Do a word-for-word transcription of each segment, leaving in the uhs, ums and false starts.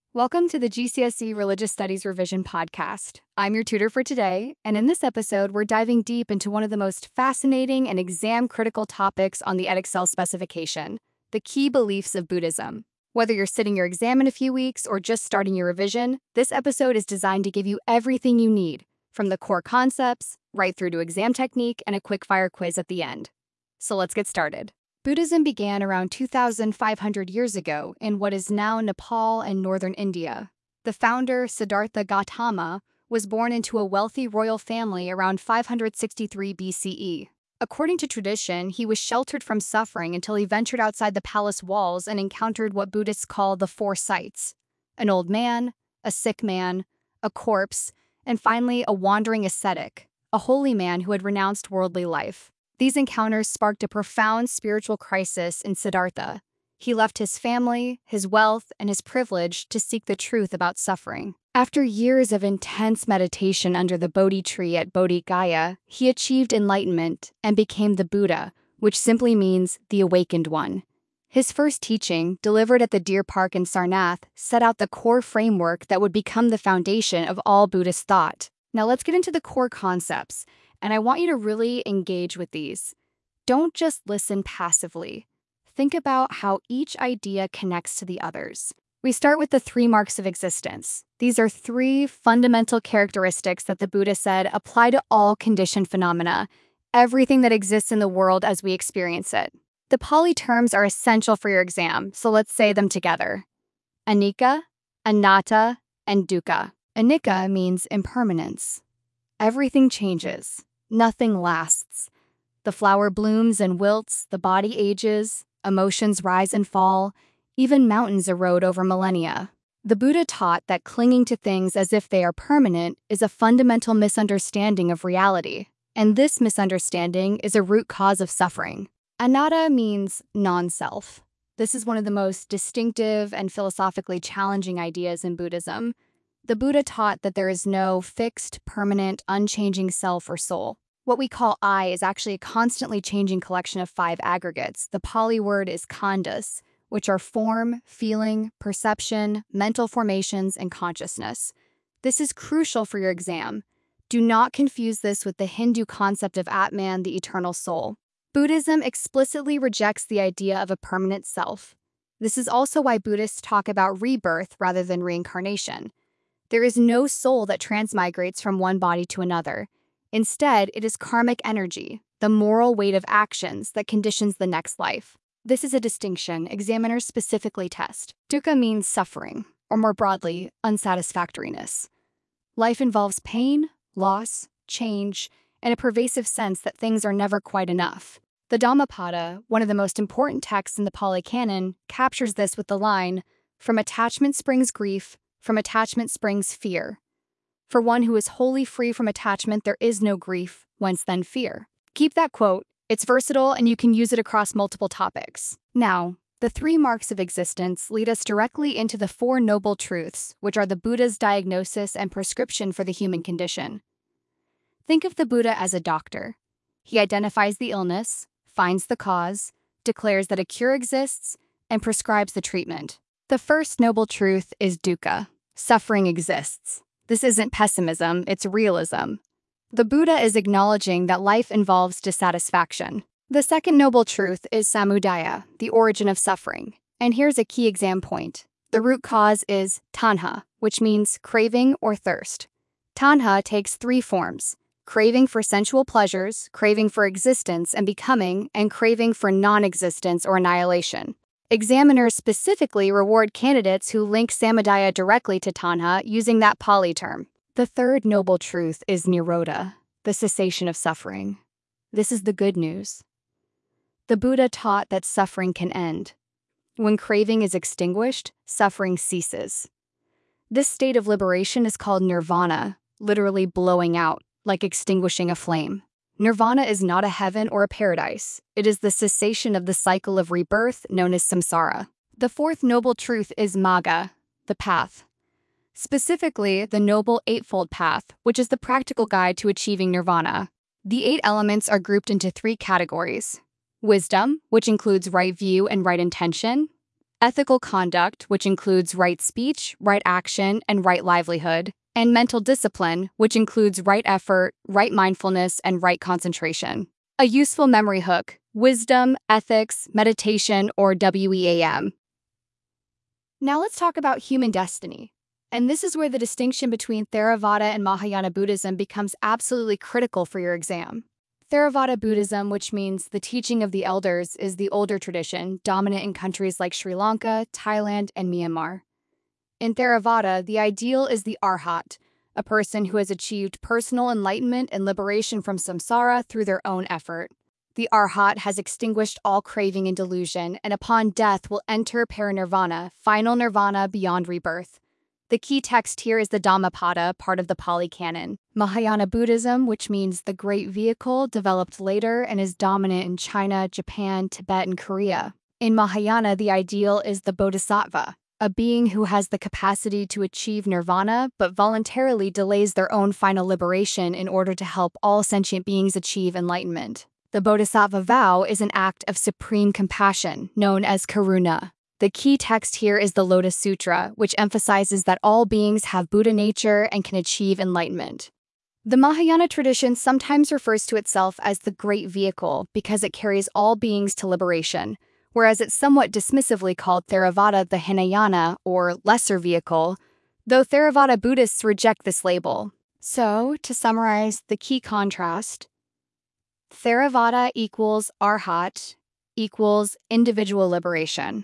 Welcome to the G C S E Religious Studies Revision Podcast. I'm your tutor for today, and in this episode, we're diving deep into one of the most fascinating and exam-critical topics on the Edexcel specification, the key beliefs of Buddhism. Whether you're sitting your exam in a few weeks or just starting your revision, this episode is designed to give you everything you need, from the core concepts, right through to exam technique and a quick-fire quiz at the end. So let's get started. Buddhism began around two thousand five hundred years ago in what is now Nepal and northern India. The founder, Siddhartha Gautama, was born into a wealthy royal family around five hundred sixty-three B C E. According to tradition, he was sheltered from suffering until he ventured outside the palace walls and encountered what Buddhists call the four sights: an old man, a sick man, a corpse, and finally a wandering ascetic, a holy man who had renounced worldly life. These encounters sparked a profound spiritual crisis in Siddhartha. He left his family, his wealth, and his privilege to seek the truth about suffering. After years of intense meditation under the Bodhi tree at Bodhi Gaya, he achieved enlightenment and became the Buddha, which simply means the awakened one. His first teaching, delivered at the Deer Park in Sarnath, set out the core framework that would become the foundation of all Buddhist thought. Now let's get into the core concepts. And I want you to really engage with these. Don't just listen passively. Think about how each idea connects to the others. We start with the three marks of existence. These are three fundamental characteristics that the Buddha said apply to all conditioned phenomena, everything that exists in the world as we experience it. The Pali terms are essential for your exam, so let's say them together. Anicca, anatta, and dukkha. Anicca means impermanence. Everything changes. Nothing lasts. The flower blooms and wilts, the body ages, emotions rise and fall, even mountains erode over millennia. The Buddha taught that clinging to things as if they are permanent is a fundamental misunderstanding of reality, and this misunderstanding is a root cause of suffering. Anatta means non-self. This is one of the most distinctive and philosophically challenging ideas in Buddhism. The Buddha taught that there is no fixed, permanent, unchanging self or soul. What we call I is actually a constantly changing collection of five aggregates. The Pali word is khandhas, which are form, feeling, perception, mental formations, and consciousness. This is crucial for your exam. Do not confuse this with the Hindu concept of Atman, the eternal soul. Buddhism explicitly rejects the idea of a permanent self. This is also why Buddhists talk about rebirth rather than reincarnation. There is no soul that transmigrates from one body to another. Instead, it is karmic energy, the moral weight of actions that conditions the next life. This is a distinction examiners specifically test. Dukkha means suffering, or more broadly, unsatisfactoriness. Life involves pain, loss, change, and a pervasive sense that things are never quite enough. The Dhammapada, one of the most important texts in the Pali Canon, captures this with the line, "From attachment springs grief, from attachment springs fear. For one who is wholly free from attachment, there is no grief, whence then fear." Keep that quote. It's versatile and you can use it across multiple topics. Now, the three marks of existence lead us directly into the Four Noble Truths, which are the Buddha's diagnosis and prescription for the human condition. Think of the Buddha as a doctor. He identifies the illness, finds the cause, declares that a cure exists, and prescribes the treatment. The first noble truth is dukkha. Suffering exists. This isn't pessimism, it's realism. The Buddha is acknowledging that life involves dissatisfaction. The second noble truth is samudaya, the origin of suffering. And here's a key exam point. The root cause is tanha, which means craving or thirst. Tanha takes three forms: craving for sensual pleasures, craving for existence and becoming, and craving for non-existence or annihilation. Examiners specifically reward candidates who link samudaya directly to tanha using that Pali term. The third noble truth is nirodha, the cessation of suffering. This is the good news. The Buddha taught that suffering can end. When craving is extinguished, suffering ceases. This state of liberation is called nirvana, literally blowing out, like extinguishing a flame. Nirvana is not a heaven or a paradise. It is the cessation of the cycle of rebirth known as samsara. The fourth noble truth is magga, the path. Specifically, the Noble Eightfold Path, which is the practical guide to achieving nirvana. The eight elements are grouped into three categories: wisdom, which includes right view and right intention; ethical conduct, which includes right speech, right action, and right livelihood, and mental discipline, which includes right effort, right mindfulness, and right concentration. A useful memory hook: wisdom, ethics, meditation, or WEAM. Now let's talk about human destiny. And this is where the distinction between Theravada and Mahayana Buddhism becomes absolutely critical for your exam. Theravada Buddhism, which means the teaching of the elders, is the older tradition, dominant in countries like Sri Lanka, Thailand, and Myanmar. In Theravada, the ideal is the Arhat, a person who has achieved personal enlightenment and liberation from samsara through their own effort. The Arhat has extinguished all craving and delusion, and upon death will enter parinirvana, final nirvana beyond rebirth. The key text here is the Dhammapada, part of the Pali Canon. Mahayana Buddhism, which means the great vehicle, developed later and is dominant in China, Japan, Tibet, and Korea. In Mahayana, the ideal is the Bodhisattva, a being who has the capacity to achieve nirvana but voluntarily delays their own final liberation in order to help all sentient beings achieve enlightenment. The Bodhisattva vow is an act of supreme compassion, known as karuna. The key text here is the Lotus Sutra, which emphasizes that all beings have Buddha nature and can achieve enlightenment. The Mahayana tradition sometimes refers to itself as the Great Vehicle because it carries all beings to liberation, whereas it's somewhat dismissively called Theravada the Hinayana, or Lesser Vehicle, though Theravada Buddhists reject this label. So, to summarize the key contrast, Theravada equals Arhat equals individual liberation.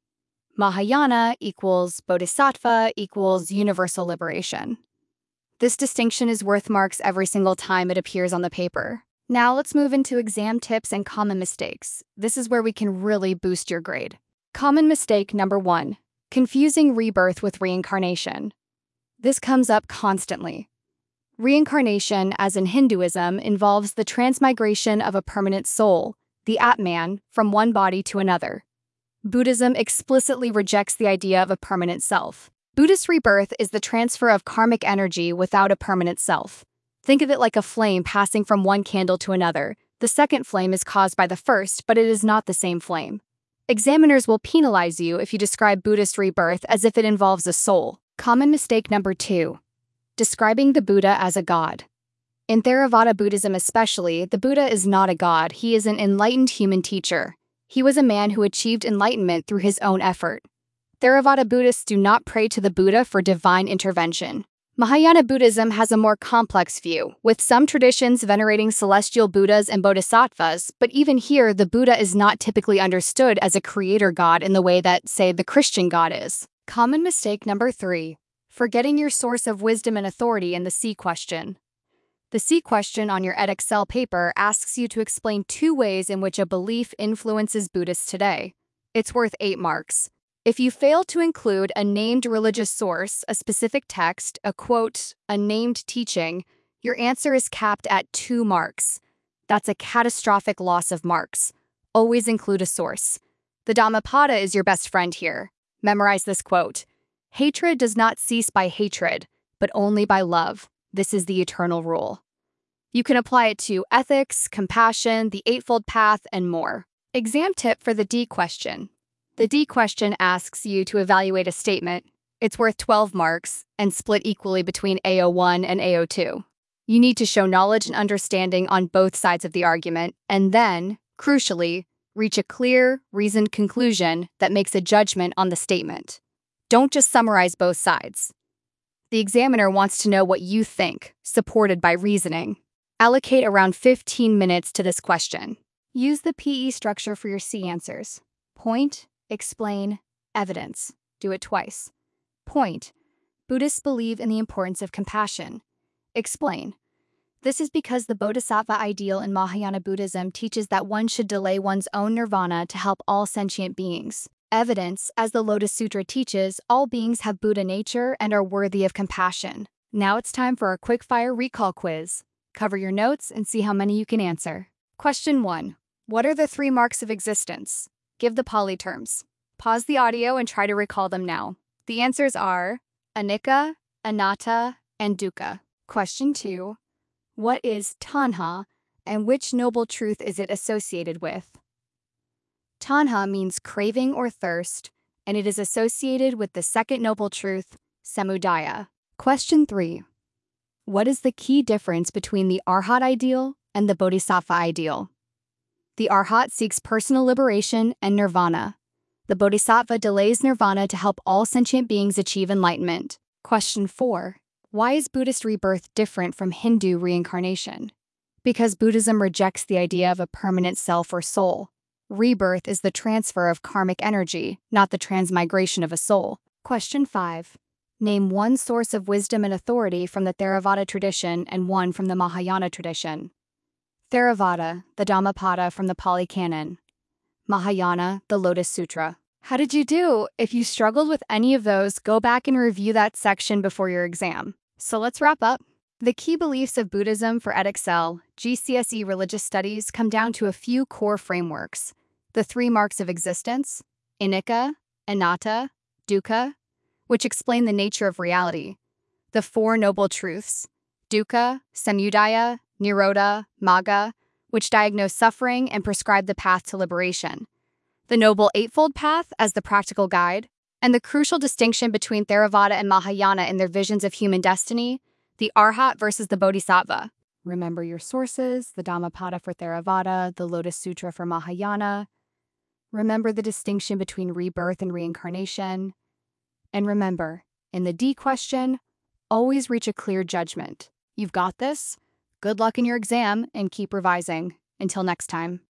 Mahayana equals Bodhisattva equals universal liberation. This distinction is worth marks every single time it appears on the paper. Now let's move into exam tips and common mistakes. This is where we can really boost your grade. Common mistake number one: confusing rebirth with reincarnation. This comes up constantly. Reincarnation, as in Hinduism, involves the transmigration of a permanent soul, the Atman, from one body to another. Buddhism explicitly rejects the idea of a permanent self. Buddhist rebirth is the transfer of karmic energy without a permanent self. Think of it like a flame passing from one candle to another. The second flame is caused by the first, but it is not the same flame. Examiners will penalize you if you describe Buddhist rebirth as if it involves a soul. Common mistake number two: describing the Buddha as a god. In Theravada Buddhism especially, the Buddha is not a god, he is an enlightened human teacher. He was a man who achieved enlightenment through his own effort. Theravada Buddhists do not pray to the Buddha for divine intervention. Mahayana Buddhism has a more complex view, with some traditions venerating celestial Buddhas and bodhisattvas, but even here, the Buddha is not typically understood as a creator god in the way that, say, the Christian God is. Common mistake number three: forgetting your source of wisdom and authority in the C question. The C question on your Edexcel paper asks you to explain two ways in which a belief influences Buddhists today. It's worth eight marks. If you fail to include a named religious source, a specific text, a quote, a named teaching, your answer is capped at two marks. That's a catastrophic loss of marks. Always include a source. The Dhammapada is your best friend here. Memorize this quote: "Hatred does not cease by hatred, but only by love. This is the eternal rule." You can apply it to ethics, compassion, the Eightfold Path, and more. Exam tip for the D question. The D question asks you to evaluate a statement. It's worth twelve marks and split equally between A O one and A O two. You need to show knowledge and understanding on both sides of the argument, and then, crucially, reach a clear, reasoned conclusion that makes a judgment on the statement. Don't just summarize both sides. The examiner wants to know what you think, supported by reasoning. Allocate around fifteen minutes to this question. Use the P E structure for your C answers. Point, explain, evidence. Do it twice. Point: Buddhists believe in the importance of compassion. Explain: this is because the Bodhisattva ideal in Mahayana Buddhism teaches that one should delay one's own nirvana to help all sentient beings. Evidence: as the Lotus Sutra teaches, all beings have Buddha nature and are worthy of compassion. Now it's time for our quick-fire recall quiz. Cover your notes and see how many you can answer. Question one. What are the three marks of existence? Give the Pali terms. Pause the audio and try to recall them now. The answers are anicca, anatta, and dukkha. Question two. What is tanha, and which noble truth is it associated with? Tanha means craving or thirst, and it is associated with the second noble truth, Samudaya. Question three. What is the key difference between the Arhat ideal and the Bodhisattva ideal? The Arhat seeks personal liberation and nirvana. The Bodhisattva delays nirvana to help all sentient beings achieve enlightenment. Question four. Why is Buddhist rebirth different from Hindu reincarnation? Because Buddhism rejects the idea of a permanent self or soul. Rebirth is the transfer of karmic energy, not the transmigration of a soul. Question five. Name one source of wisdom and authority from the Theravada tradition and one from the Mahayana tradition. Theravada, the Dhammapada from the Pali Canon. Mahayana, the Lotus Sutra. How did you do? If you struggled with any of those, go back and review that section before your exam. So let's wrap up. The key beliefs of Buddhism for Edexcel, G C S E Religious Studies come down to a few core frameworks. The three marks of existence, anicca, anatta, dukkha, which explain the nature of reality. The Four Noble Truths, dukkha, samudaya, nirodha, magga, which diagnose suffering and prescribe the path to liberation. The Noble Eightfold Path as the practical guide, and the crucial distinction between Theravada and Mahayana in their visions of human destiny, the Arhat versus the Bodhisattva. Remember your sources, the Dhammapada for Theravada, the Lotus Sutra for Mahayana. Remember the distinction between rebirth and reincarnation. And remember, in the D question, always reach a clear judgment. You've got this. Good luck in your exam and keep revising. Until next time.